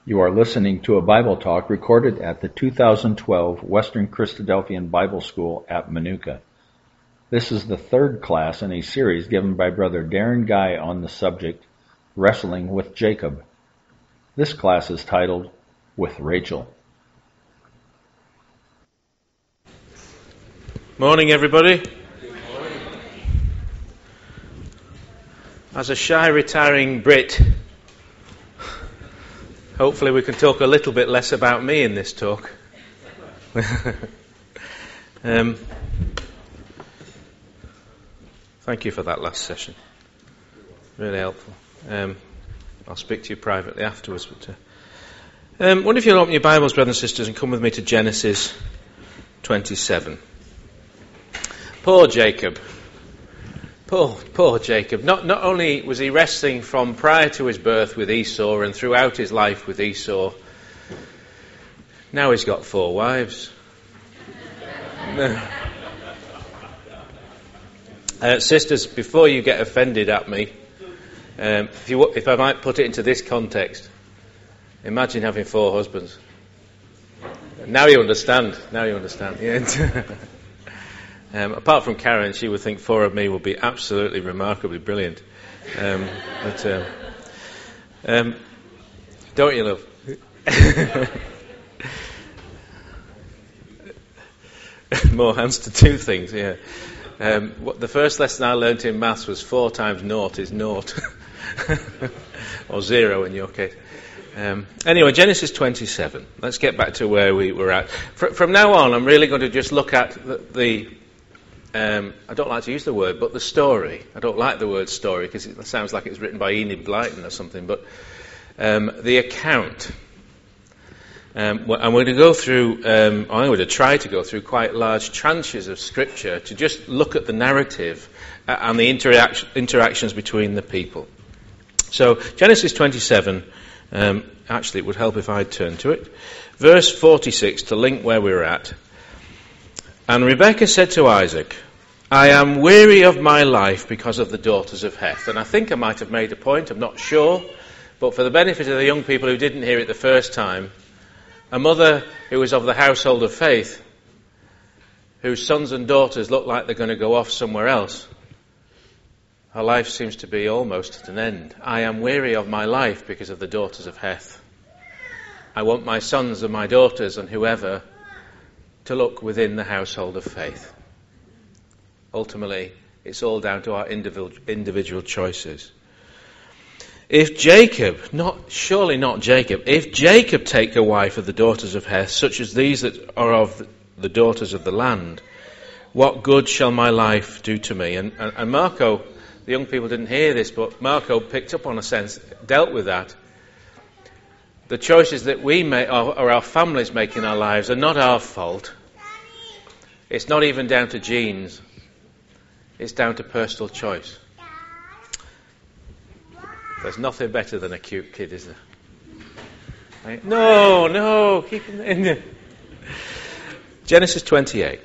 You are listening to a Bible talk recorded at the 2012 Western Christadelphian Bible School at Manuka. This is the third class in a series given by Brother Darren Guy on the subject, Wrestling with Jacob. This class is titled, With Rachel. Morning, everybody. As a shy, retiring Brit, hopefully we can talk a little bit less about me in this talk. Thank you for that last session. Really helpful. I'll speak to you privately afterwards. But wonder if you'll open your Bibles, brothers and sisters, and come with me to Genesis 27. Poor Jacob. Poor Jacob. Not only was he wrestling from prior to his birth with Esau and throughout his life with Esau, now he's got 4 wives. Sisters, before you get offended at me, if I might put it into this context, imagine having 4 husbands. Now you understand. Yeah. Apart from Karen, she would think 4 of me would be absolutely remarkably brilliant. Don't you, love? More hands to do things, yeah. The first lesson I learnt in maths was 4 times 0 is 0. Or 0 in your case. Anyway, Genesis 27. Let's get back to where we were at. From now on, I'm really going to just look at the I don't like to use the word, but the story. I don't like the word story because it sounds like it's written by Enid Blyton or something, but the account. I'm going to go through, I'm going to try to go through quite large tranches of Scripture to just look at the narrative and the interactions between the people. So, Genesis 27, actually it would help if I'd turn to it. Verse 46, to link where we're at. And Rebekah said to Isaac, I am weary of my life because of the daughters of Heth. And I think I might have made a point, I'm not sure, but for the benefit of the young people who didn't hear it the first time, a mother who was of the household of faith, whose sons and daughters look like they're going to go off somewhere else, her life seems to be almost at an end. I am weary of my life because of the daughters of Heth. I want my sons and my daughters and whoever to look within the household of faith. Ultimately, it's all down to our individual choices. If Jacob, surely not Jacob, if Jacob take a wife of the daughters of Heth, such as these that are of the daughters of the land, what good shall my life do to me? And Marco, the young people didn't hear this, but Marco picked up on a sense, dealt with that. The choices that we make, or our families make in our lives, are not our fault. It's not even down to genes. It's down to personal choice. There's nothing better than a cute kid, is there? Right? No, keep him in there. Genesis 28.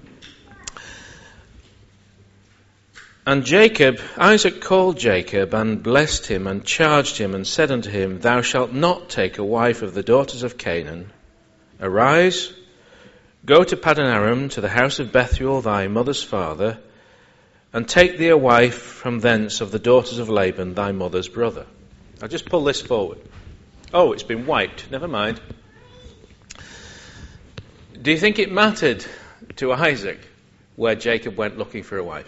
And Isaac called Jacob and blessed him and charged him and said unto him, Thou shalt not take a wife of the daughters of Canaan. Arise, go to Paddan Aram, to the house of Bethuel thy mother's father, and take thee a wife from thence of the daughters of Laban thy mother's brother. I'll just pull this forward. Oh, it's been wiped. Never mind. Do you think it mattered to Isaac where Jacob went looking for a wife?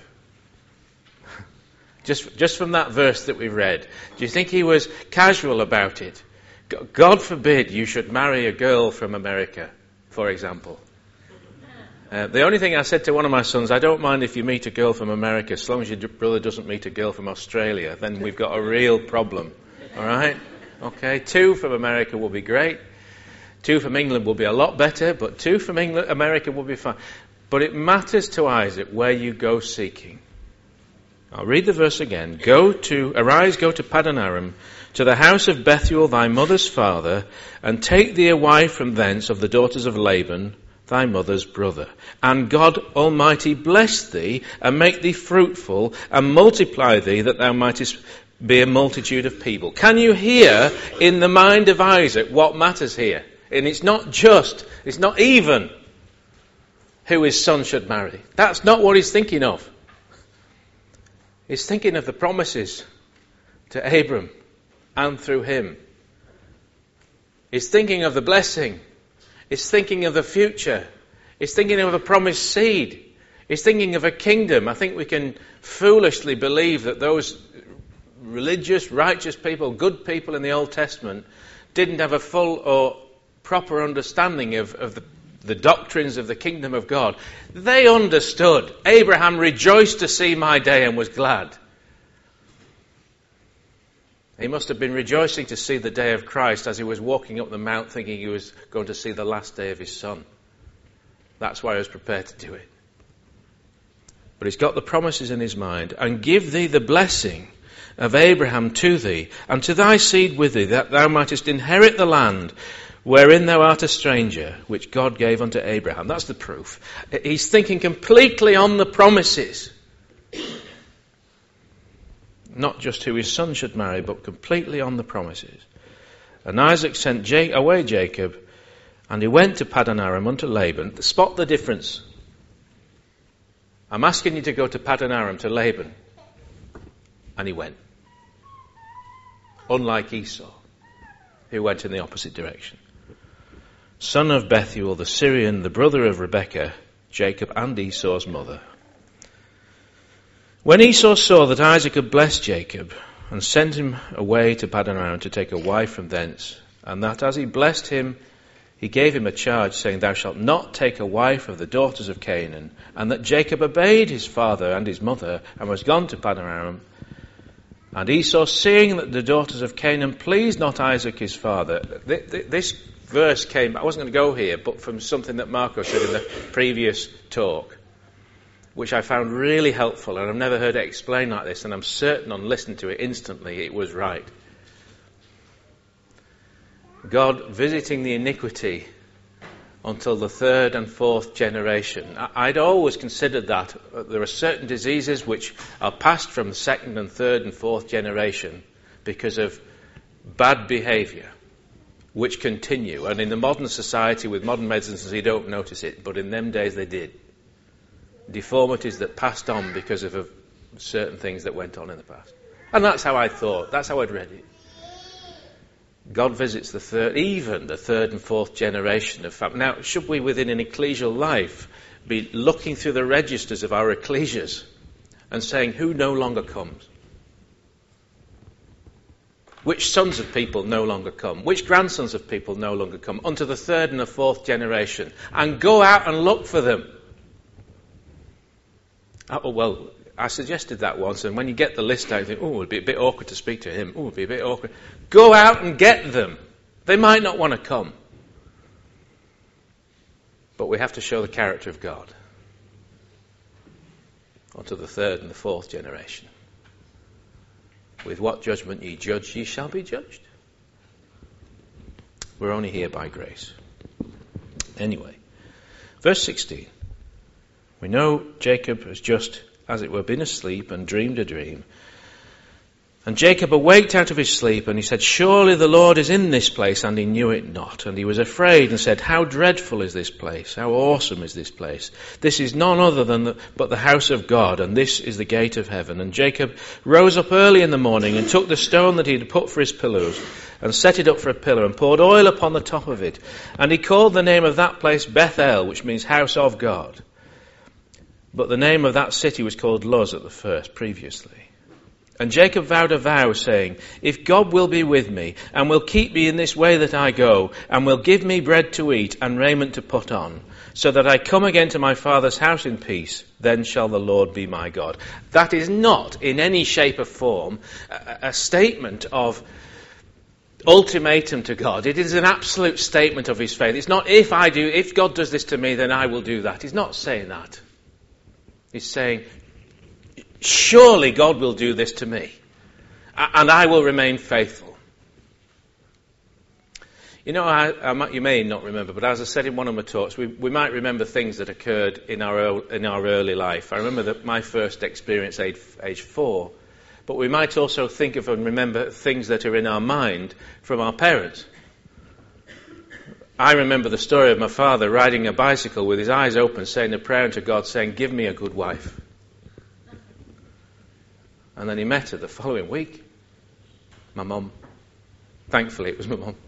Just from that verse that we read, do you think he was casual about it? God forbid you should marry a girl from America, for example. The only thing I said to one of my sons, I don't mind if you meet a girl from America, as long as your brother doesn't meet a girl from Australia, then we've got a real problem. All right? Okay, 2 from America will be great. 2 from England will be a lot better, but 2 from America will be fine. But it matters to Isaac where you go seeking. I'll read the verse again. Arise, go to Paddan Aram, to the house of Bethuel thy mother's father, and take thee a wife from thence of the daughters of Laban, thy mother's brother. And God Almighty bless thee, and make thee fruitful, and multiply thee, that thou mightest be a multitude of people. Can you hear in the mind of Isaac what matters here? And it's not even who his son should marry. That's not what he's thinking of. He's thinking of the promises to Abram and through him. He's thinking of the blessing. He's thinking of the future. He's thinking of a promised seed. He's thinking of a kingdom. I think we can foolishly believe that those religious, righteous people, good people in the Old Testament didn't have a full or proper understanding of the doctrines of the kingdom of God. They understood. Abraham rejoiced to see my day and was glad. He must have been rejoicing to see the day of Christ as he was walking up the mount thinking he was going to see the last day of his son. That's why he was prepared to do it. But he's got the promises in his mind. And give thee the blessing of Abraham to thee, and to thy seed with thee, that thou mightest inherit the land wherein thou art a stranger, which God gave unto Abraham. That's the proof. He's thinking completely on the promises. Not just who his son should marry, but completely on the promises. And Isaac sent away Jacob, and he went to Paddan Aram unto Laban. Spot the difference. I'm asking you to go to Paddan Aram to Laban. And he went. Unlike Esau, who went in the opposite direction. Son of Bethuel the Syrian, the brother of Rebekah, Jacob and Esau's mother. When Esau saw that Isaac had blessed Jacob, and sent him away to Paddan Aram to take a wife from thence, and that as he blessed him, he gave him a charge, saying, Thou shalt not take a wife of the daughters of Canaan, and that Jacob obeyed his father and his mother, and was gone to Paddan Aram. And Esau, seeing that the daughters of Canaan pleased not Isaac his father. This verse came, I wasn't going to go here, but from something that Marco said in the previous talk, which I found really helpful, and I've never heard it explained like this, and I'm certain on listening to it instantly it was right. God visiting the iniquity until the third and fourth generation. I'd always considered that there are certain diseases which are passed from the second and third and fourth generation because of bad behaviour, which continue. And in the modern society with modern medicines, they don't notice it, but in them days they did. Deformities that passed on because of certain things that went on in the past. And that's how I thought. That's how I'd read it. God visits the third and fourth generation of family. Now, should we within an ecclesial life be looking through the registers of our ecclesias and saying who no longer comes? Which sons of people no longer come? Which grandsons of people no longer come? Unto the third and the fourth generation. And go out and look for them. Oh, well, I suggested that once, and when you get the list out, you think, oh, it'd be a bit awkward to speak to him. Oh, it'd be a bit awkward. Go out and get them. They might not want to come. But we have to show the character of God unto the third and the fourth generation. With what judgment ye judge, ye shall be judged. We're only here by grace. Anyway, verse 16. We know Jacob has just, as it were, been asleep and dreamed a dream. And Jacob awaked out of his sleep, and he said, Surely the Lord is in this place, and he knew it not. And he was afraid and said, How dreadful is this place? How awesome is this place? This is none other but the house of God, and this is the gate of heaven. And Jacob rose up early in the morning, and took the stone that he had put for his pillows, and set it up for a pillar, and poured oil upon the top of it. And he called the name of that place Bethel, which means house of God. But the name of that city was called Luz at the first, previously. And Jacob vowed a vow, saying, If God will be with me, and will keep me in this way that I go, and will give me bread to eat and raiment to put on, so that I come again to my father's house in peace, then shall the Lord be my God. That is not, in any shape or form, a statement of ultimatum to God. It is an absolute statement of his faith. It's not, if God does this to me, then I will do that. He's not saying that. He's saying, surely God will do this to me, and I will remain faithful. You know, you may not remember, but as I said in one of my talks, we might remember things that occurred in our early life. I remember that my first experience, age 4, but we might also think of and remember things that are in our mind from our parents. I remember the story of my father riding a bicycle with his eyes open, saying a prayer unto God, saying, "Give me a good wife." And then he met her the following week. My mum. Thankfully, it was my mum.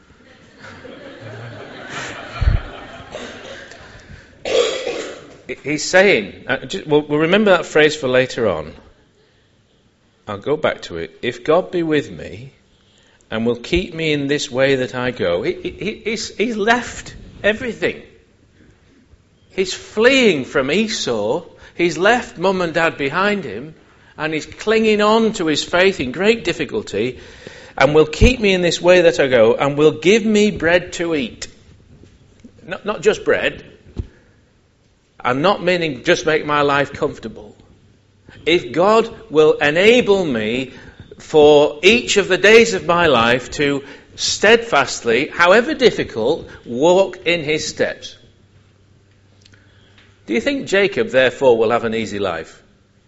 He's saying, we'll remember that phrase for later on. I'll go back to it. If God be with me and will keep me in this way that I go. He's left everything. He's fleeing from Esau. He's left mum and dad behind him, and he's clinging on to his faith in great difficulty, and will keep me in this way that I go, and will give me bread to eat. Not just bread, and not meaning just make my life comfortable. If God will enable me for each of the days of my life to steadfastly, however difficult, walk in his steps. Do you think Jacob, therefore, will have an easy life?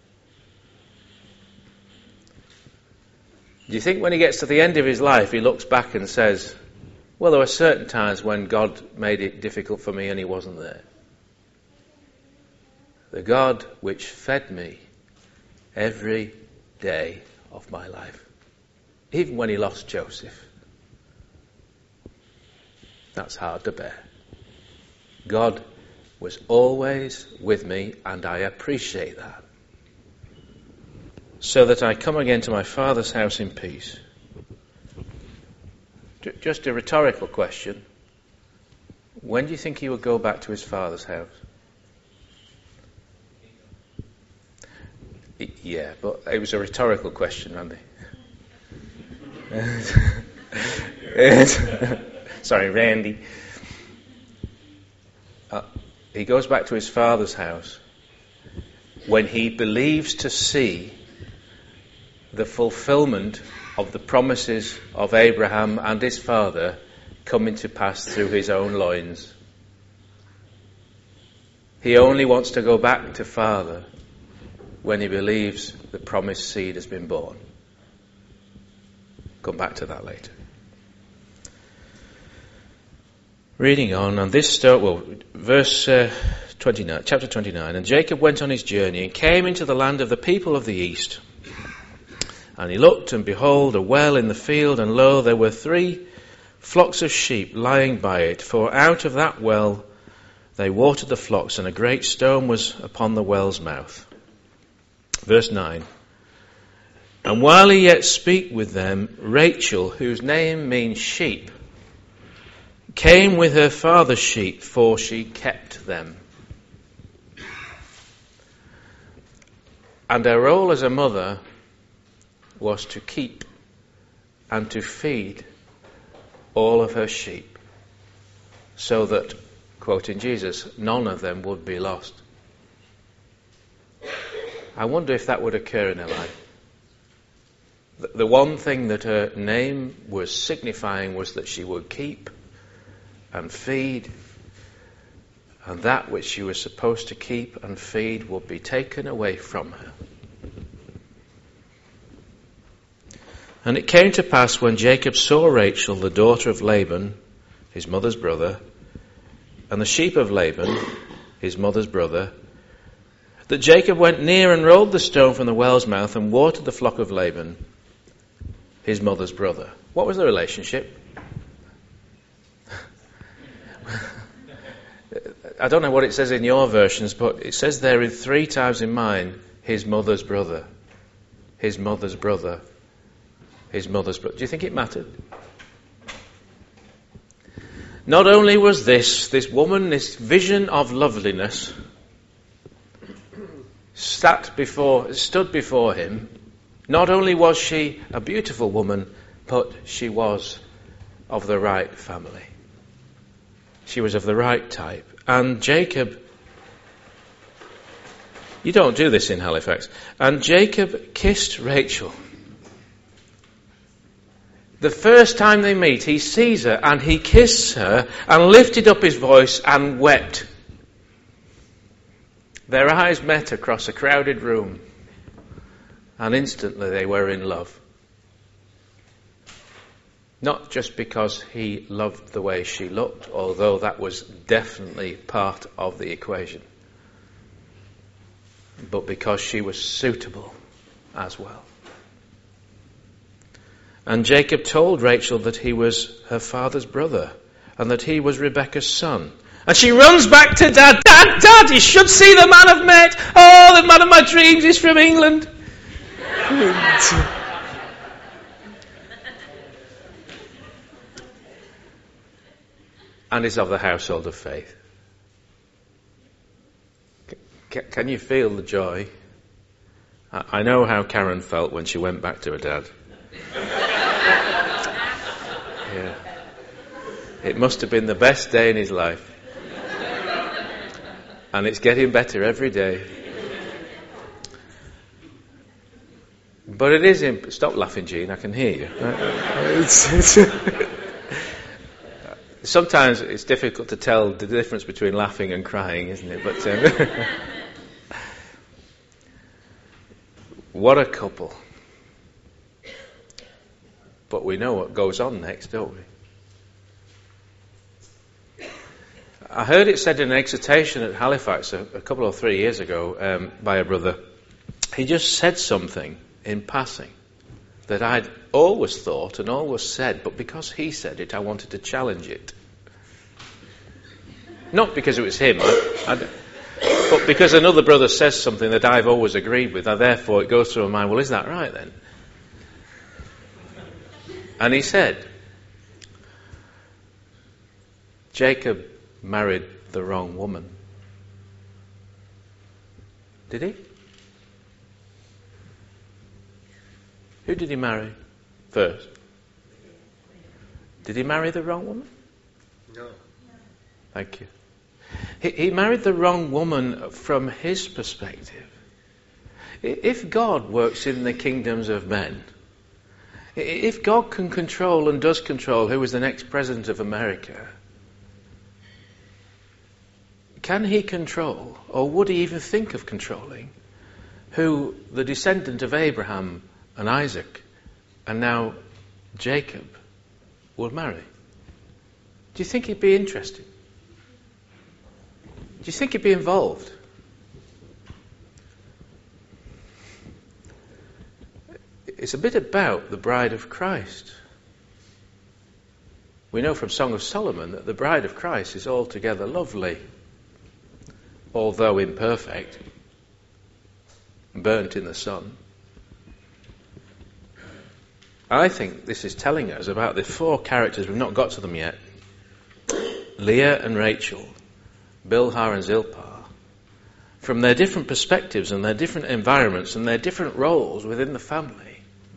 Do you think when he gets to the end of his life, he looks back and says, well, there were certain times when God made it difficult for me and he wasn't there. The God which fed me every day of my life. Even when he lost Joseph. That's hard to bear. God was always with me, and I appreciate that. So that I come again to my Father's house in peace. Just a rhetorical question. When do you think he would go back to his Father's house? Yeah, but it was a rhetorical question, Randy. Sorry, Randy. He goes back to his father's house when he believes to see the fulfillment of the promises of Abraham and his father coming to pass through his own loins. He only wants to go back to Father when he believes the promised seed has been born. Come back to that later. Reading on, and this verse 29, chapter 29. And Jacob went on his journey and came into the land of the people of the east. And he looked, and behold, a well in the field, and lo, there were 3 flocks of sheep lying by it. For out of that well they watered the flocks, and a great stone was upon the well's mouth. Verse 9. And while he yet spake with them, Rachel, whose name means sheep, came with her father's sheep, for she kept them. And her role as a mother was to keep and to feed all of her sheep, so that, quoting Jesus, none of them would be lost. I wonder if that would occur in her life. The one thing that her name was signifying was that she would keep and feed, and that which she was supposed to keep and feed would be taken away from her. And it came to pass when Jacob saw Rachel, the daughter of Laban, his mother's brother, and the sheep of Laban, his mother's brother, that Jacob went near and rolled the stone from the well's mouth and watered the flock of Laban, his mother's brother. What was the relationship? I don't know what it says in your versions, but it says there 3 times in mine, his mother's brother, his mother's brother, his mother's brother. Do you think it mattered? Not only was this woman, this vision of loveliness, stood before him, not only was she a beautiful woman, but she was of the right family. She was of the right type. And Jacob, you don't do this in Halifax, and Jacob kissed Rachel. The first time they meet, he sees her and he kissed her and lifted up his voice and wept. Their eyes met across a crowded room. And instantly they were in love. Not just because he loved the way she looked, although that was definitely part of the equation, but because she was suitable as well. And Jacob told Rachel that he was her father's brother and that he was Rebekah's son. And she runs back to Dad. Dad, you should see the man I've met. Oh, the man of my dreams is from England. And is of the household of faith. Can you feel the joy? I know how Karen felt when she went back to her dad. Yeah. It must have been the best day in his life. And it's getting better every day. But it is... Stop laughing, Jean, I can hear you. Sometimes it's difficult to tell the difference between laughing and crying, isn't it? But what a couple. But we know what goes on next, don't we? I heard it said in an exhortation at Halifax a couple or 3 years ago by a brother. He just said something in passing that I'd always thought and always said, but because he said it, I wanted to challenge it. Not because it was him, but because another brother says something that I've always agreed with, and therefore it goes through my mind, well, is that right then? And he said, Jacob married the wrong woman. Did he? Who did he marry first? Did he marry the wrong woman? No. Thank you. He married the wrong woman from his perspective. If God works in the kingdoms of men, if God can control and does control who is the next president of America, can he control, or would he even think of controlling, who the descendant of Abraham and Isaac and now Jacob will marry? Do you think he'd be interested? Do you think he'd be involved? It's a bit about the bride of Christ. We know from Song of Solomon that the bride of Christ is altogether lovely, although imperfect, burnt in the sun. I think this is telling us about the four characters, we've not got to them yet. Leah and Rachel, Bilhah and Zilpah, from their different perspectives and their different environments and their different roles within the family,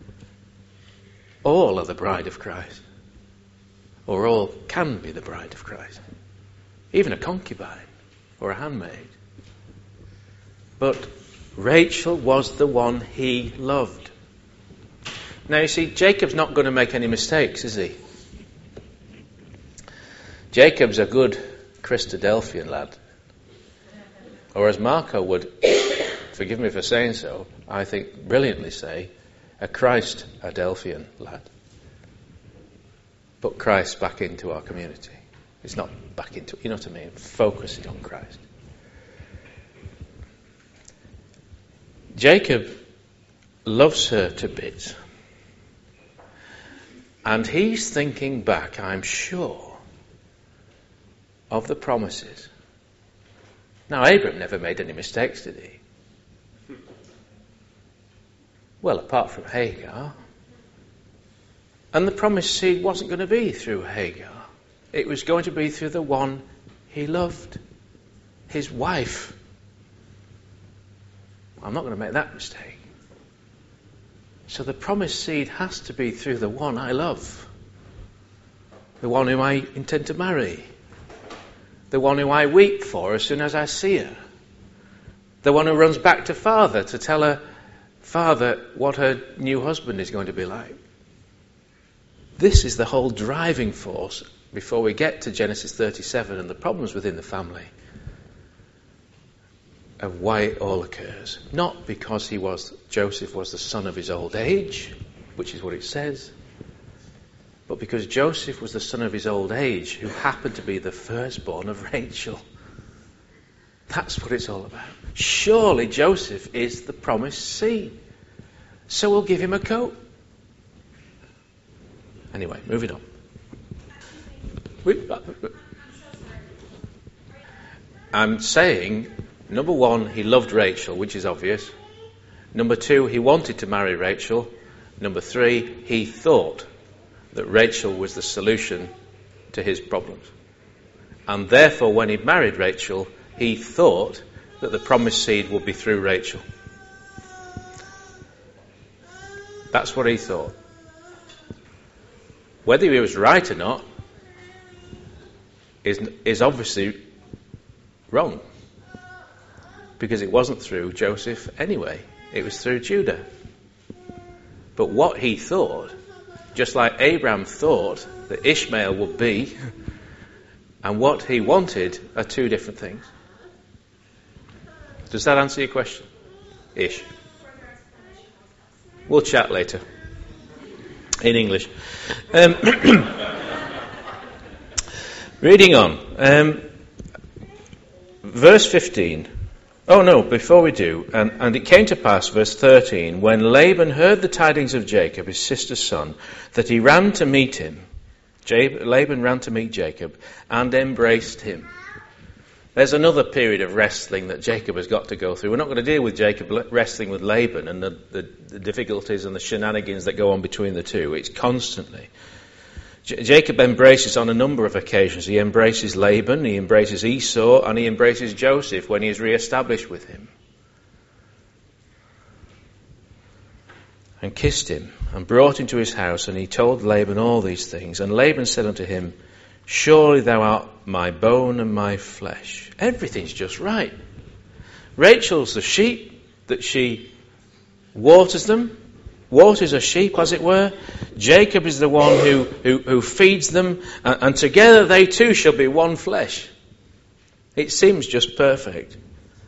all are the bride of Christ. Or all can be the bride of Christ. Even a concubine or a handmaid. But Rachel was the one he loved. Now you see, Jacob's not going to make any mistakes, is he? Jacob's a good Christadelphian lad. Or as Marco would, forgive me for saying so, I think brilliantly say, a Christ-Adelphian lad. Put Christ back into our community. It's not back into, you know what I mean? Focusing on Christ. Jacob loves her to bits. And he's thinking back, I'm sure, of the promises. Now, Abraham never made any mistakes, did he? Well, apart from Hagar. And the promised seed wasn't going to be through Hagar. It was going to be through the one he loved, his wife. I'm not going to make that mistake. So the promised seed has to be through the one I love, the one whom I intend to marry, the one who I weep for as soon as I see her, the one who runs back to Father to tell her, Father, what her new husband is going to be like. This is the whole driving force before we get to Genesis 37 and the problems within the family. of why it all occurs. Not because Joseph was the son of his old age, which is what it says, but because Joseph was the son of his old age, who happened to be the firstborn of Rachel. That's what it's all about. Surely Joseph is the promised seed, so we'll give him a coat. Anyway, moving on. I'm saying, number one, he loved Rachel, which is obvious. Number two, he wanted to marry Rachel. Number three, he thought that Rachel was the solution to his problems. And therefore, when he married Rachel, he thought that the promised seed would be through Rachel. That's what he thought. Whether he was right or not is obviously wrong. Because it wasn't through Joseph anyway. It was through Judah. But what he thought, just like Abraham thought that Ishmael would be, and what he wanted are two different things. Does that answer your question? Ish. We'll chat later. In English. Reading on. Verse 15. Oh no, before we do. And it came to pass, verse 13, when Laban heard the tidings of Jacob, his sister's son, that he ran to meet him. Laban ran to meet Jacob and embraced him. There's another period of wrestling that Jacob has got to go through. We're not going to deal with Jacob wrestling with Laban and the difficulties and the shenanigans that go on between the two. It's constantly. Jacob embraces on a number of occasions. He embraces Laban, he embraces Esau, and he embraces Joseph when he is re-established with him. And kissed him, and brought him to his house, and he told Laban all these things. And Laban said unto him, surely thou art my bone and my flesh. Everything's just right. Rachel's the sheep that she waters them. Waters a sheep, as it were. Jacob is the one who feeds them. And together they two shall be one flesh. It seems just perfect.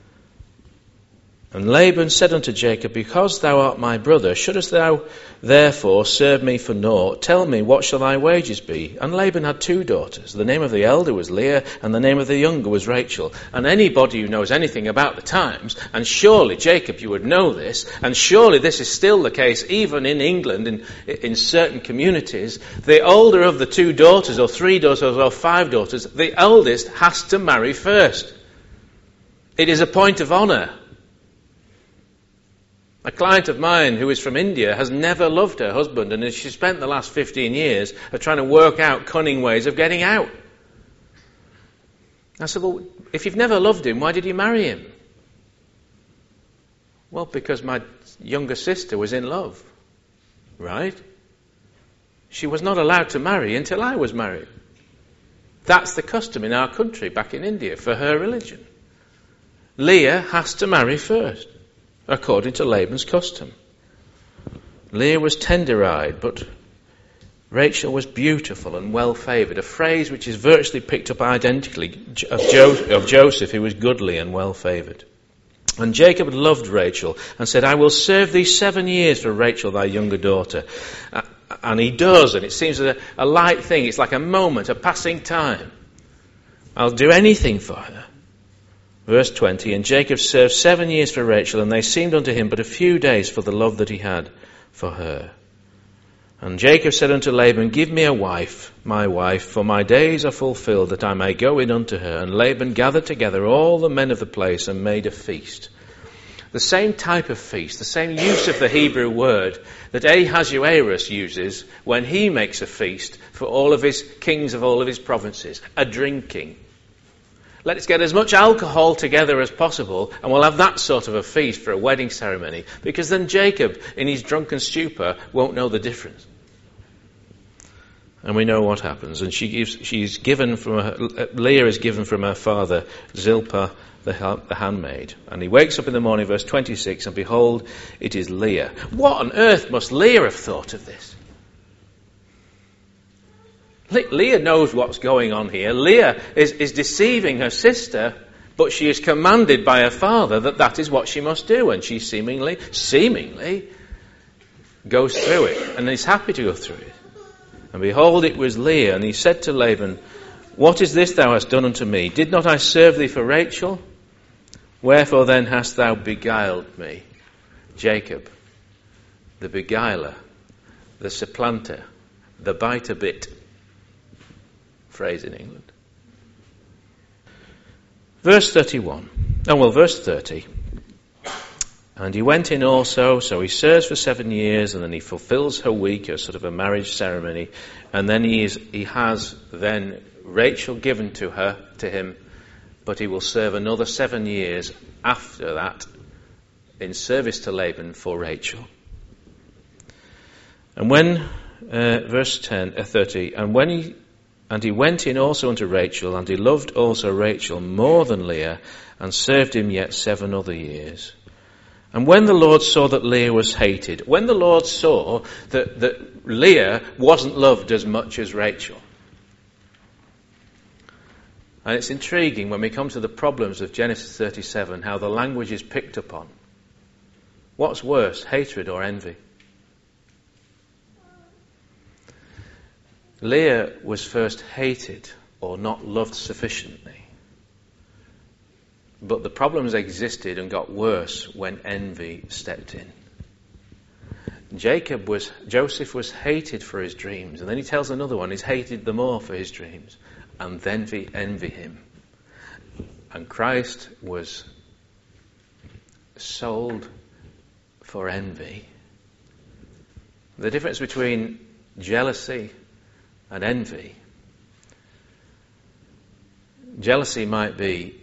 And Laban said unto Jacob, because thou art my brother, shouldest thou therefore serve me for naught? Tell me, what shall thy wages be? And Laban had two daughters. The name of the elder was Leah, and the name of the younger was Rachel. And anybody who knows anything about the times, and surely, Jacob, you would know this, and surely this is still the case even in England, in certain communities, the older of the two daughters, or three daughters, or five daughters, the eldest has to marry first. It is a point of honour. A client of mine who is from India has never loved her husband, and she spent the last 15 years of trying to work out cunning ways of getting out. I said, well, if you've never loved him, why did you marry him? Well, because my younger sister was in love. Right? She was not allowed to marry until I was married. That's the custom in our country back in India for her religion. Leah has to marry first, according to Laban's custom. Leah was tender-eyed, but Rachel was beautiful and well-favoured, a phrase which is virtually picked up identically of Joseph, who was goodly and well-favoured. And Jacob loved Rachel and said, I will serve thee 7 years for Rachel, thy younger daughter. And he does, and it seems a light thing. It's like a moment, a passing time. I'll do anything for her. Verse 20, and Jacob served 7 years for Rachel, and they seemed unto him but a few days for the love that he had for her. And Jacob said unto Laban, give me a wife, my wife, for my days are fulfilled, that I may go in unto her. And Laban gathered together all the men of the place and made a feast. The same type of feast, the same use of the Hebrew word that Ahasuerus uses when he makes a feast for all of his kings of all of his provinces, a drinking. Let's get as much alcohol together as possible, and we'll have that sort of a feast for a wedding ceremony, because then Jacob, in his drunken stupor, won't know the difference. And we know what happens. And Leah is given from her father, Zilpah, the handmaid. And he wakes up in the morning, verse 26, and behold, it is Leah. What on earth must Leah have thought of this? Leah knows what's going on here. Leah is deceiving her sister but she is commanded by her father that is what she must do, and she seemingly goes through it, and is happy to go through it. And behold, it was Leah, and he said to Laban, what is this thou hast done unto me? Did not I serve thee for Rachel? Wherefore then hast thou beguiled me? Jacob, the beguiler, the supplanter, the bite-a-bit phrase in England. Verse 30. And he went in also, so he serves for 7 years, and then he fulfills her week, a sort of a marriage ceremony, and then he has then Rachel given to him, but he will serve another 7 years after that in service to Laban for Rachel. And when, verse 30, and he went in also unto Rachel, and he loved also Rachel more than Leah, and served him yet 7 other years. And when the Lord saw that Leah was hated, when the Lord saw that Leah wasn't loved as much as Rachel. And it's intriguing when we come to the problems of Genesis 37, how the language is picked up on. What's worse, hatred or envy? Leah was first hated or not loved sufficiently. But the problems existed and got worse when envy stepped in. Joseph was hated for his dreams, and then he tells another one he's hated the more for his dreams, and then envy him. And Christ was sold for envy. The difference between jealousy and envy. Jealousy might be,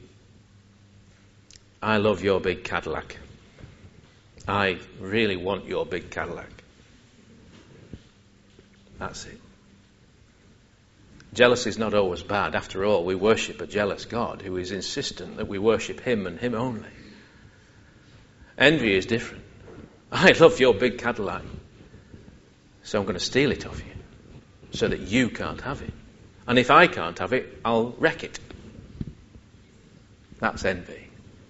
I love your big Cadillac. I really want your big Cadillac. That's it. Jealousy is not always bad. After all, we worship a jealous God who is insistent that we worship him and him only. Envy is different. I love your big Cadillac, so I'm going to steal it off you so that you can't have it. And if I can't have it, I'll wreck it. That's envy.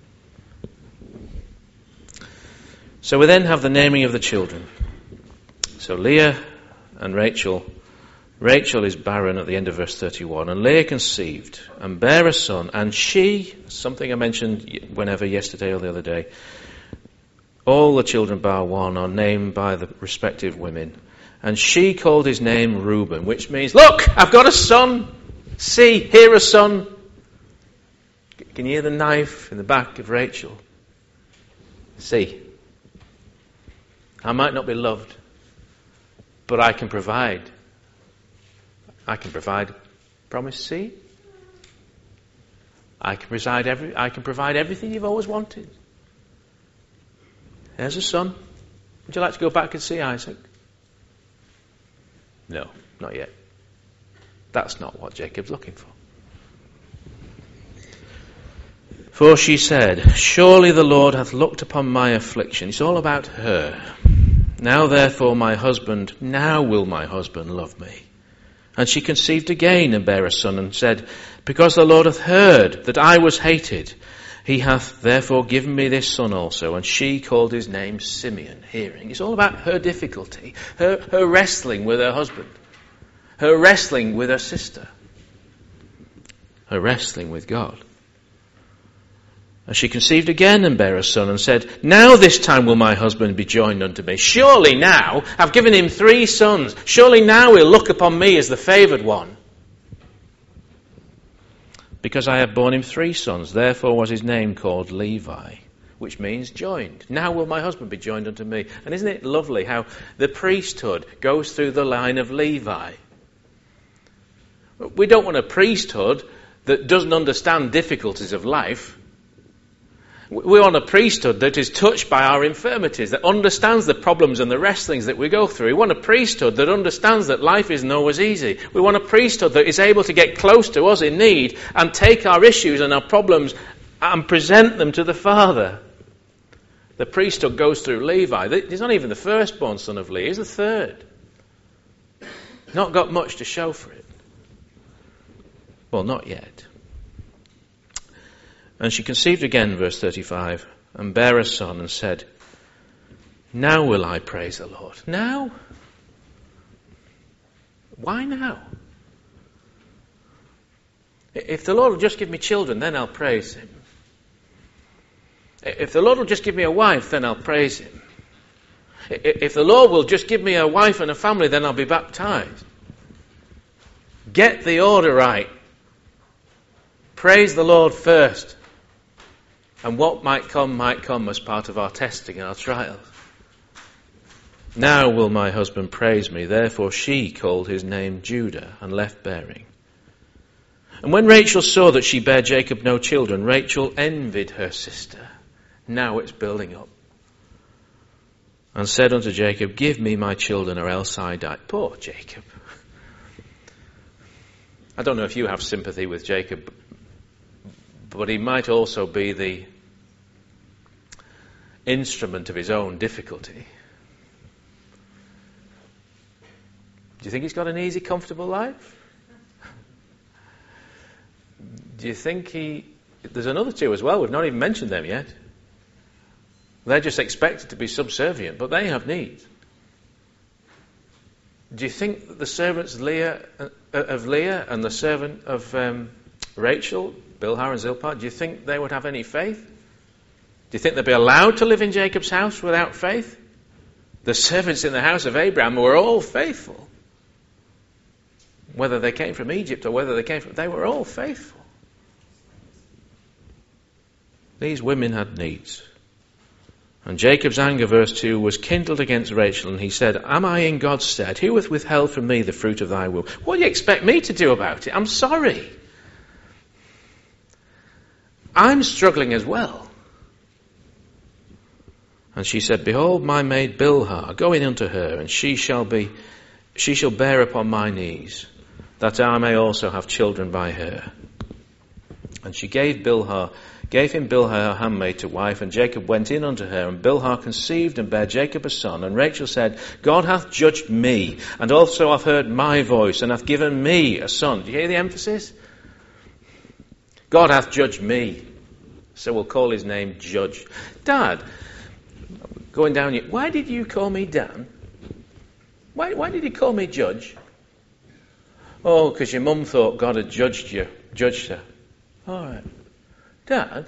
So we then have the naming of the children. So Leah and Rachel. Rachel is barren at the end of verse 31. And Leah conceived and bare a son. And she, something I mentioned yesterday or the other day, all the children bar one are named by the respective women. And she called his name Reuben, which means, look, I've got a son. See, hear a son. Can you hear the knife in the back of Rachel? See. I might not be loved, but I can provide. I can provide promised seed. I can provide everything you've always wanted. There's a son. Would you like to go back and see Isaac? No, not yet. That's not what Jacob's looking for. For she said, surely the Lord hath looked upon my affliction. It's all about her. Now therefore now will my husband love me. And she conceived again and bare a son, and said, because the Lord hath heard that I was hated, he hath therefore given me this son also. And she called his name Simeon, hearing. It's all about her difficulty, her wrestling with her husband, her wrestling with her sister, her wrestling with God. And she conceived again and bare a son, and said, now this time will my husband be joined unto me. Surely now, I've given him 3 sons. Surely now he'll look upon me as the favoured one. Because I have borne him 3 sons, therefore was his name called Levi, which means joined. Now will my husband be joined unto me. And isn't it lovely how the priesthood goes through the line of Levi? We don't want a priesthood that doesn't understand difficulties of life. We want a priesthood that is touched by our infirmities, that understands the problems and the wrestlings that we go through. We want a priesthood that understands that life isn't always easy. We want a priesthood that is able to get close to us in need and take our issues and our problems and present them to the Father. The priesthood goes through Levi. He's not even the firstborn son of Leah, he's the third. Not got much to show for it. Well, not yet. And she conceived again, verse 35, and bare a son, and said, now will I praise the Lord. Now? Why now? If the Lord will just give me children, then I'll praise him. If the Lord will just give me a wife, then I'll praise him. If the Lord will just give me a wife and a family, then I'll be baptized. Get the order right. Praise the Lord first. And what might come as part of our testing and our trials. Now will my husband praise me. Therefore she called his name Judah and left bearing. And when Rachel saw that she bare Jacob no children, Rachel envied her sister. Now it's building up. And said unto Jacob, give me my children or else I die. Poor Jacob. I don't know if you have sympathy with Jacob, but he might also be the instrument of his own difficulty. Do you think he's got an easy, comfortable life? Do you think there's another two as well, we've not even mentioned them yet. They're just expected to be subservient, but they have needs. Do you think that the servants of Leah and the servant of Rachel, Bilhah and Zilpah, do you think they would have any faith? Do you think they'd be allowed to live in Jacob's house without faith? The servants in the house of Abraham were all faithful. Whether they came from Egypt or whether they were all faithful. These women had needs. And Jacob's anger, verse 2, was kindled against Rachel, and he said, am I in God's stead? Who hath withheld from me the fruit of thy womb? What do you expect me to do about it? I'm sorry. I'm struggling as well. And she said, behold, my maid Bilhah, go in unto her, and she shall bear upon my knees, that I may also have children by her. And she gave him Bilhah her handmaid to wife, and Jacob went in unto her, and Bilhah conceived and bare Jacob a son. And Rachel said, God hath judged me, and also hath heard my voice, and hath given me a son. Do you hear the emphasis? God hath judged me. So we'll call his name Judge. Dad, going down here, why did you call me Dan? Why did you call me Judge? Oh, because your mum thought God had judged her. All right. Dad,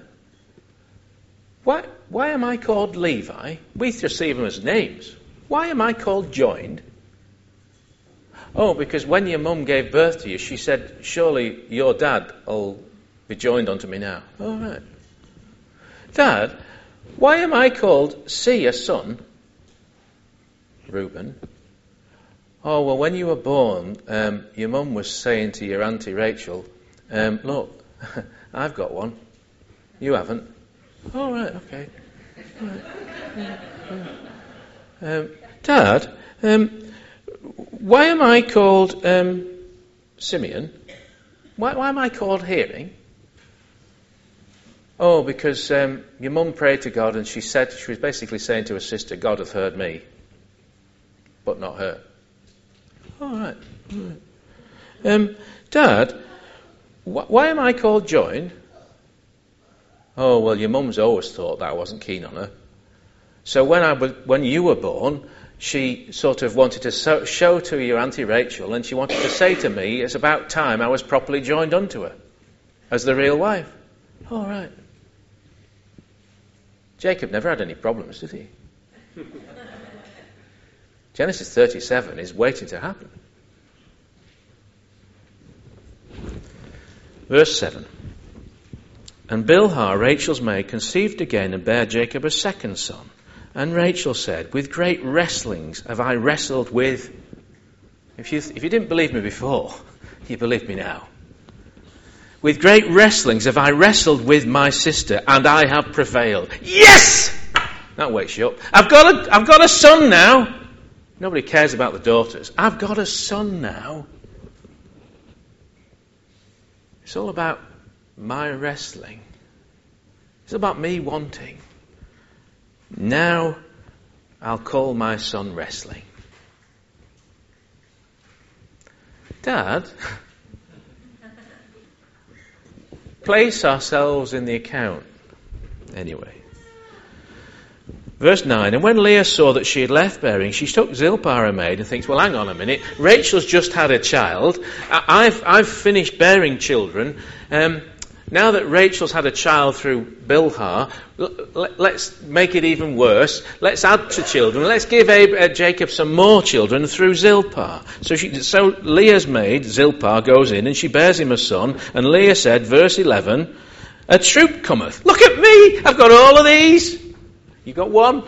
why am I called Levi? We just see them as names. Why am I called joined? Oh, because when your mum gave birth to you, she said, surely your dad will be joined unto me now. All right. Dad, why am I called a son? Reuben. Oh, well, when you were born, your mum was saying to your auntie Rachel, look, I've got one. You haven't. Oh, right, okay. Right. Dad, why am I called Simeon? Why am I called hearing? Oh, because your mum prayed to God and she was basically saying to her sister, God hath heard me, but not her. All right. Dad, why am I called joined? Oh, well, your mum's always thought that I wasn't keen on her. So when you were born, she sort of wanted to show to your Auntie Rachel, and she wanted to say to me, it's about time I was properly joined unto her as the real wife. All right. Jacob never had any problems, did he? Genesis 37 is waiting to happen. Verse 7. And Bilhah, Rachel's maid, conceived again and bare Jacob a second son. And Rachel said, with great wrestlings have I wrestled with... If you didn't believe me before, you believe me now. With great wrestlings have I wrestled with my sister, and I have prevailed. Yes! That wakes you up. I've got a son now. Nobody cares about the daughters. I've got a son now. It's all about my wrestling. It's about me wanting. Now I'll call my son wrestling. Dad, place ourselves in the account. Anyway. Verse 9, and when Leah saw that she had left bearing, she took Zilpah her maid and thinks, well, hang on a minute, Rachel's just had a child. I've finished bearing children. Now that Rachel's had a child through Bilhah, let's make it even worse. Let's add to children. Let's give Jacob some more children through Zilpah. So Leah's maid, Zilpah, goes in and she bears him a son. And Leah said, verse 11, a troop cometh. Look at me! I've got all of these. You got one?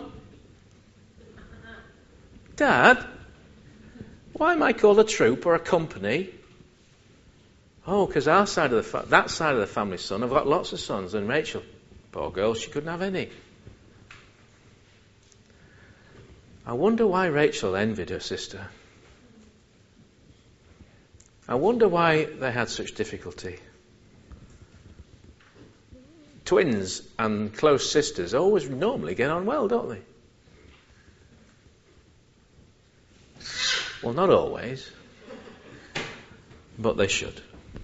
Dad, why am I called a troop or a company? Oh, because that side of the family's son, I've got lots of sons, and Rachel, poor girl, she couldn't have any. I wonder why Rachel envied her sister. I wonder why they had such difficulty. Twins and close sisters always normally get on well, don't they? Well, not always, but they should.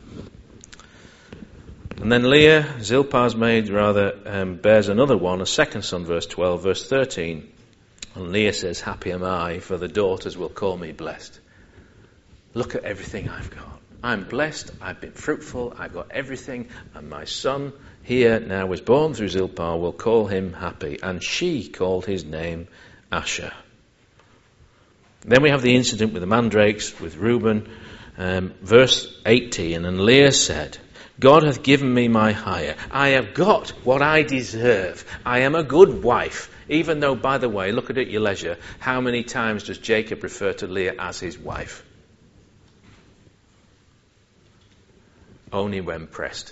And then Leah, Zilpah's maid, bears another one, a second son, verse 12, verse 13. And Leah says, happy am I, for the daughters will call me blessed. Look at everything I've got. I'm blessed, I've been fruitful, I've got everything, and my son here now was born through Zilpah, will call him happy. And she called his name Asher. Then we have the incident with the mandrakes, with Reuben. Verse 18, and Leah said, God hath given me my hire. I have got what I deserve. I am a good wife. Even though, by the way, look at it at your leisure, how many times does Jacob refer to Leah as his wife? Only when pressed.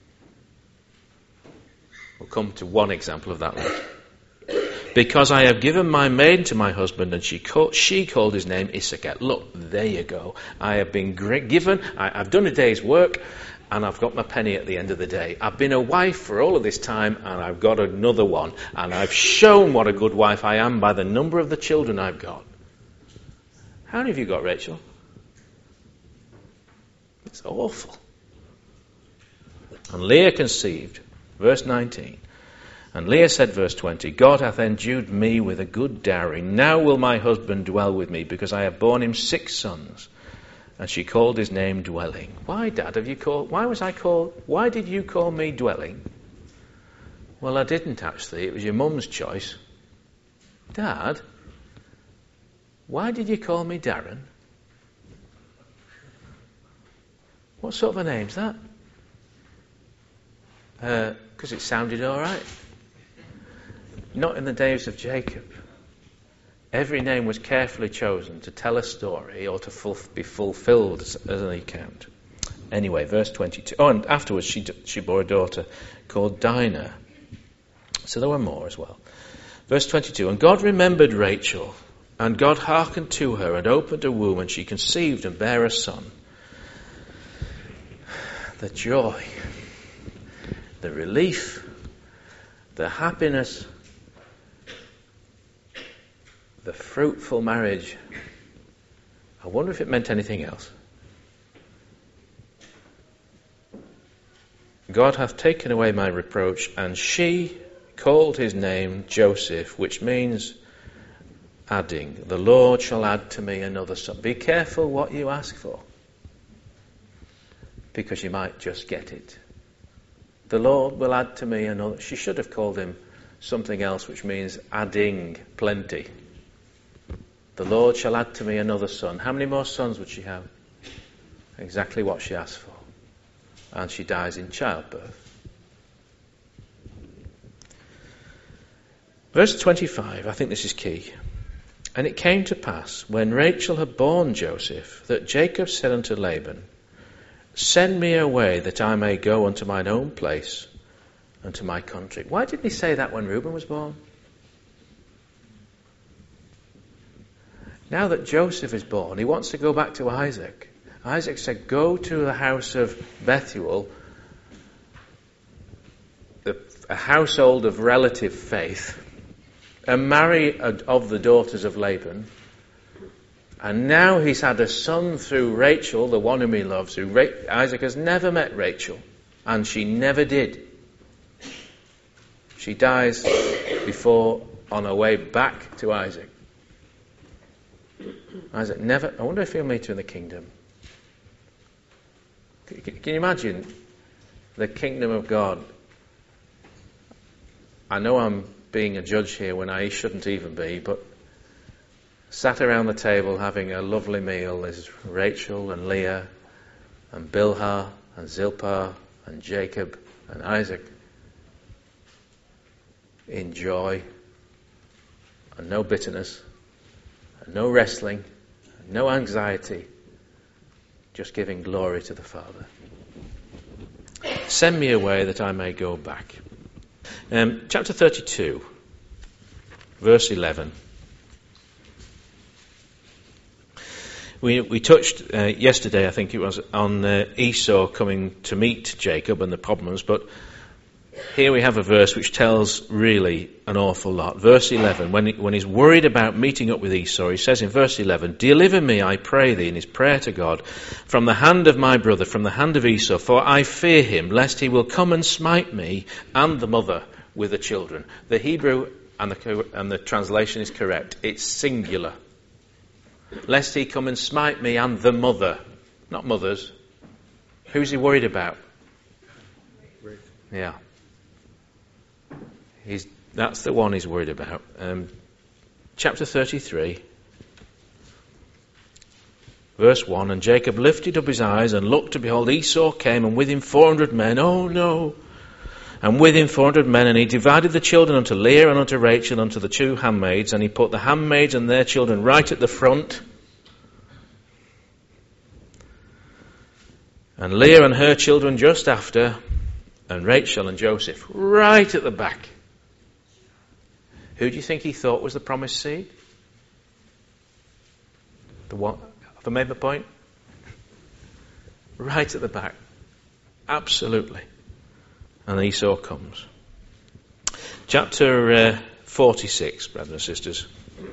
We'll come to one example of that later. Because I have given my maid to my husband, and she called his name Issachar. Look, there you go. I have been given, I've done a day's work, and I've got my penny at the end of the day. I've been a wife for all of this time, and I've got another one. And I've shown what a good wife I am by the number of the children I've got. How many of you got, Rachel? It's awful. And Leah conceived. Verse 19. And Leah said, verse 20, God hath endued me with a good dowry. Now will my husband dwell with me, because I have borne him 6 sons. And she called his name Dwelling. Why, Dad, why did you call me Dwelling? Well, I didn't actually. It was your mum's choice. Dad, why did you call me Darren? What sort of a name's that? Because it sounded all right. Not in the days of Jacob. Every name was carefully chosen to tell a story or to be fulfilled as an account. Anyway, verse 22. Oh, and afterwards she bore a daughter called Dinah. So there were more as well. Verse 22. And God remembered Rachel, and God hearkened to her and opened her womb, and she conceived and bare a son. The joy, the relief, the happiness, the fruitful marriage. I wonder if it meant anything else. God hath taken away my reproach, and she called his name Joseph, which means adding. The Lord shall add to me another son. Be careful what you ask for, because you might just get it. The Lord will add to me another. She should have called him something else, which means adding plenty. The Lord shall add to me another son. How many more sons would she have? Exactly what she asked for. And she dies in childbirth. Verse 25, I think this is key. And it came to pass, when Rachel had borne Joseph, that Jacob said unto Laban, Send me away, that I may go unto mine own place, unto my country. Why didn't he say that when Reuben was born? Now that Joseph is born, he wants to go back to Isaac. Isaac said, go to the house of Bethuel, a household of relative faith, and marry of the daughters of Laban. And now he's had a son through Rachel, the one whom he loves. Isaac has never met Rachel. And she never did. She dies before, on her way back to Isaac. Isaac never, I wonder if he'll meet her in the kingdom. Can you imagine the kingdom of God? I know I'm being a judge here when I shouldn't even be, but sat around the table having a lovely meal is Rachel and Leah and Bilhah and Zilpah and Jacob and Isaac in joy and no bitterness and no wrestling and no anxiety, just giving glory to the Father. Send me away that I may go back. Chapter 32, verse 11. We touched yesterday, I think it was, on Esau coming to meet Jacob and the problems, but here we have a verse which tells really an awful lot. Verse 11, when he's worried about meeting up with Esau, he says in verse 11, "Deliver me, I pray thee," in his prayer to God, "from the hand of my brother, from the hand of Esau, for I fear him, lest he will come and smite me and the mother with the children." The Hebrew and the translation is correct. It's singular. Lest he come and smite me and the mother. Not mothers. Who's he worried about? Yeah. That's the one he's worried about. Chapter 33, verse 1, "And Jacob lifted up his eyes and looked, and behold, Esau came, and with him 400 men." Oh no! "And with him 400 men, and he divided the children unto Leah and unto Rachel and unto the 2 handmaids, and he put the handmaids and their children right at the front, and Leah and her children just after, and Rachel and Joseph right at the back." Who do you think he thought was the promised seed? The what? Have I made my point? Right at the back. Absolutely. And Esau comes. Chapter 46, brothers and sisters.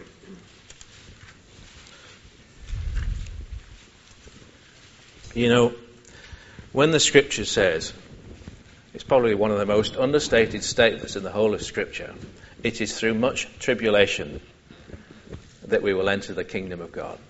You know, when the Scripture says, it's probably one of the most understated statements in the whole of Scripture, it is through much tribulation that we will enter the kingdom of God.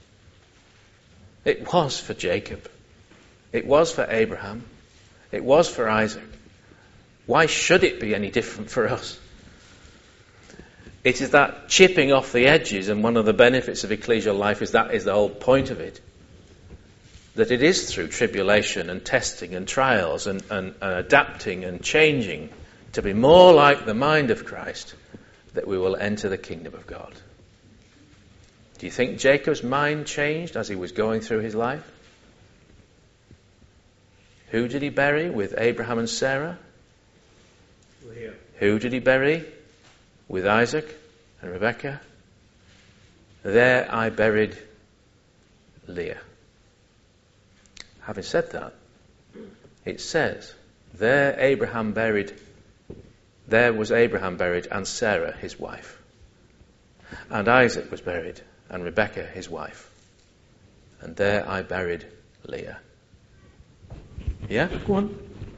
It was for Jacob. It was for Abraham. It was for Isaac. Why should it be any different for us? It is that chipping off the edges, and one of the benefits of ecclesial life is that is the whole point of it. That it is through tribulation and testing and trials and adapting and changing to be more like the mind of Christ that we will enter the kingdom of God. Do you think Jacob's mind changed as he was going through his life? Who did he bury with Abraham and Sarah? Leah. Who did he bury with Isaac and Rebekah? There I buried Leah. Having said that, it says, there was Abraham buried, and Sarah his wife. And Isaac was buried, and Rebekah his wife. And there I buried Leah. Yeah? Go on.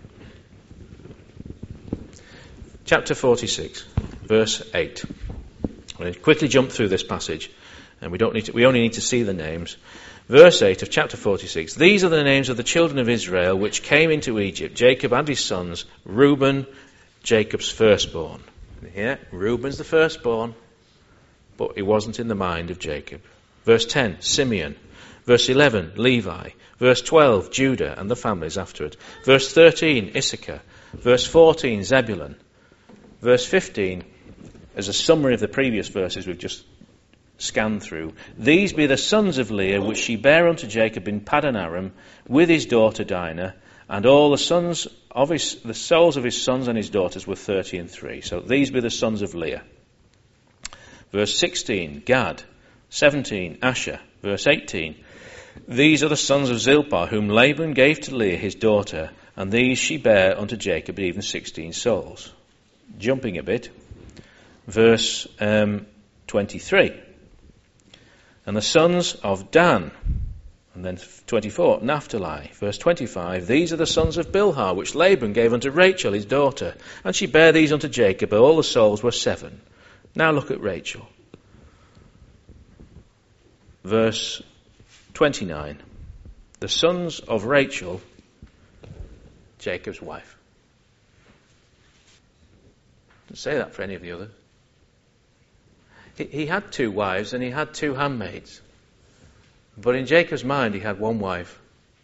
Chapter 46, verse 8. We'll quickly jump through this passage, and we only need to see the names. Verse 8 of chapter 46. "These are the names of the children of Israel which came into Egypt, Jacob and his sons, Reuben, Jacob's firstborn." Yeah, Reuben's the firstborn, but he wasn't in the mind of Jacob. Verse 10, Simeon. Verse 11, Levi. Verse 12, Judah and the families after it. Verse 13, Issachar. Verse 14, Zebulun. Verse 15, as a summary of the previous verses we've just scanned through. "These be the sons of Leah, which she bare unto Jacob in Paddan Aram, with his daughter Dinah, and all the souls of his sons and his daughters were 30 and 3. So these be the sons of Leah. Verse 16, Gad. 17, Asher. Verse 18, "These are the sons of Zilpah, whom Laban gave to Leah his daughter, and these she bare unto Jacob, even 16 souls." Jumping a bit. Verse 23, "And the sons of Dan, And then 24, Naphtali. Verse 25, these are the sons of Bilhah, which Laban gave unto Rachel his daughter. And she bare these unto Jacob, and all the souls were 7. Now look at Rachel. Verse 29, the sons of Rachel, Jacob's wife. Doesn't say that for any of the others. He had 2 wives and he had 2 handmaids. But in Jacob's mind he had 1 wife,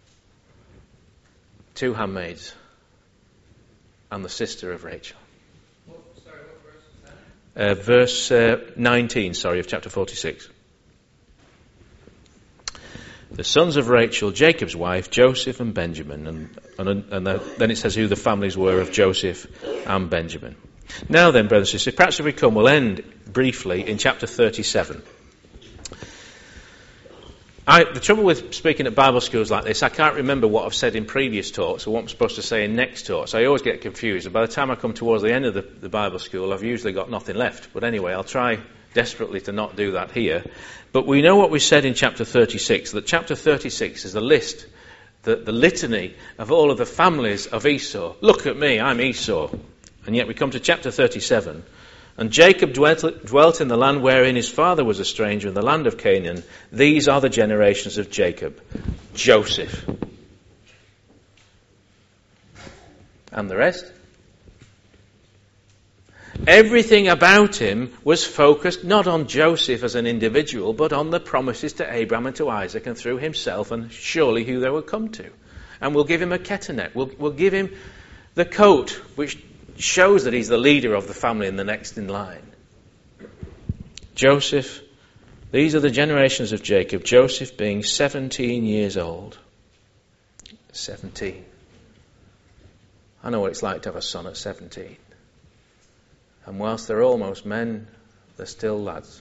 2 handmaids, and the sister of Rachel. What verse is that? Verse 19, of chapter 46. The sons of Rachel, Jacob's wife, Joseph and Benjamin. And then it says who the families were of Joseph and Benjamin. Now then, brothers and sisters, perhaps if we come, we'll end briefly in chapter 37. The trouble with speaking at Bible schools like this, I can't remember what I've said in previous talks or what I'm supposed to say in next talks. I always get confused. And by the time I come towards the end of the Bible school, I've usually got nothing left. But anyway, I'll try desperately to not do that here. But we know what we said in chapter 36, that chapter 36 is the list, the litany of all of the families of Esau. Look at me, I'm Esau. And yet we come to chapter 37. And Jacob dwelt in the land wherein his father was a stranger, in the land of Canaan. These are the generations of Jacob. Joseph. And the rest? Everything about him was focused not on Joseph as an individual, but on the promises to Abraham and to Isaac, and through himself and surely who they would come to. And we'll give him a ketanet. We'll give him the coat, which shows that he's the leader of the family and the next in line. Joseph, these are the generations of Jacob, Joseph being 17 years old. 17. I know what it's like to have a son at 17. And whilst they're almost men, they're still lads.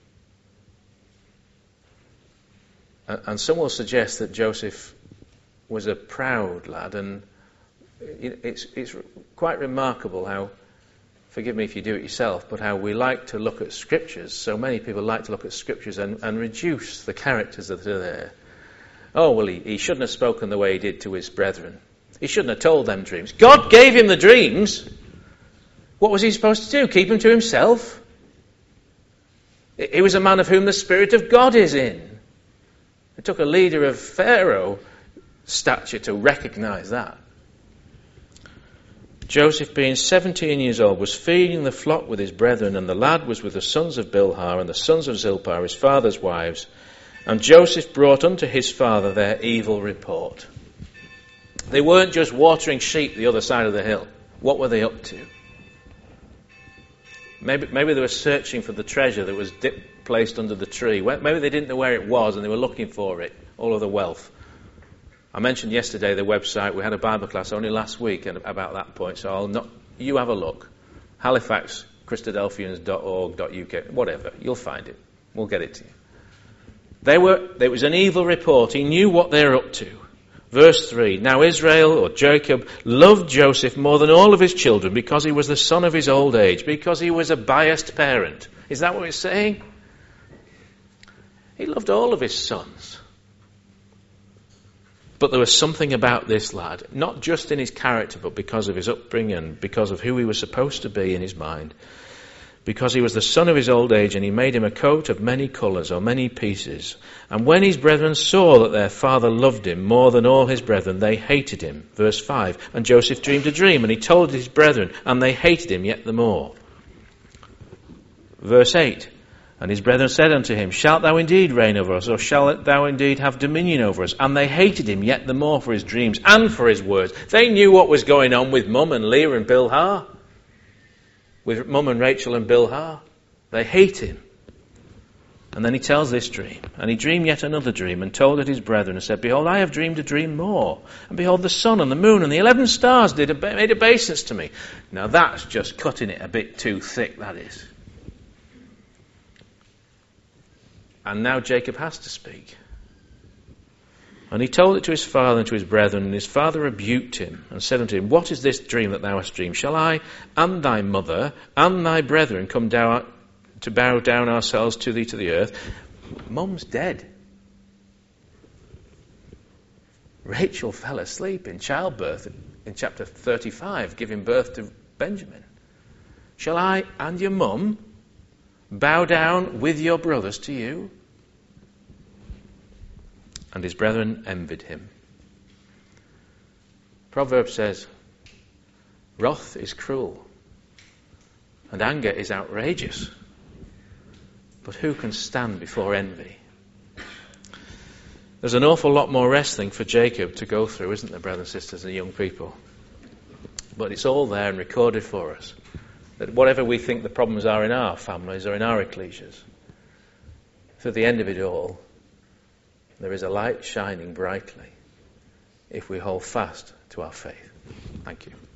And some will suggest that Joseph was a proud lad, and it's quite remarkable how, forgive me if you do it yourself, but how we like to look at scriptures. So many people like to look at scriptures and reduce the characters that are there. Oh, well, he shouldn't have spoken the way he did to his brethren. He shouldn't have told them dreams. God gave him the dreams. What was he supposed to do? Keep them to himself? He was a man of whom the Spirit of God is in. It took a leader of Pharaoh stature to recognize that. Joseph, being 17 years old, was feeding the flock with his brethren, and the lad was with the sons of Bilhah and the sons of Zilpah, his father's wives. And Joseph brought unto his father their evil report. They weren't just watering sheep the other side of the hill. What were they up to? Maybe they were searching for the treasure that was placed under the tree. Maybe they didn't know where it was and they were looking for it, all of the wealth. I mentioned yesterday the website. We had a Bible class only last week about that point, so you have a look. HalifaxChristadelphians.org.uk, whatever. You'll find it. We'll get it to you. There was an evil report. He knew what they're up to. Verse 3, now Israel, or Jacob, loved Joseph more than all of his children because he was the son of his old age, because he was a biased parent. Is that what it's saying? He loved all of his sons. But there was something about this lad, not just in his character, but because of his upbringing, because of who he was supposed to be in his mind. Because he was the son of his old age, and he made him a coat of many colours, or many pieces. And when his brethren saw that their father loved him more than all his brethren, they hated him. Verse 5, and Joseph dreamed a dream, and he told his brethren, and they hated him yet the more. Verse 8, and his brethren said unto him, shalt thou indeed reign over us, or shalt thou indeed have dominion over us? And they hated him yet the more for his dreams and for his words. They knew what was going on with Mum and Leah and Bilhah. With Mum and Rachel and Bilhah. They hate him. And then he tells this dream. And he dreamed yet another dream, and told it his brethren, and said, behold, I have dreamed a dream more. And behold, the sun and the moon and the 11 stars made obeisance to me. Now that's just cutting it a bit too thick, that is. And now Jacob has to speak. And he told it to his father and to his brethren, and his father rebuked him, and said unto him, what is this dream that thou hast dreamed? Shall I and thy mother and thy brethren come down to bow down ourselves to thee to the earth? Mum's dead. Rachel fell asleep in childbirth in chapter 35, giving birth to Benjamin. Shall I and your mum bow down with your brothers to you? And his brethren envied him. Proverbs says, wrath is cruel, and anger is outrageous. But who can stand before envy? There's an awful lot more wrestling for Jacob to go through, isn't there, brothers and sisters and young people? But it's all there and recorded for us. That whatever we think the problems are in our families or in our ecclesias, for the end of it all, there is a light shining brightly if we hold fast to our faith. Thank you.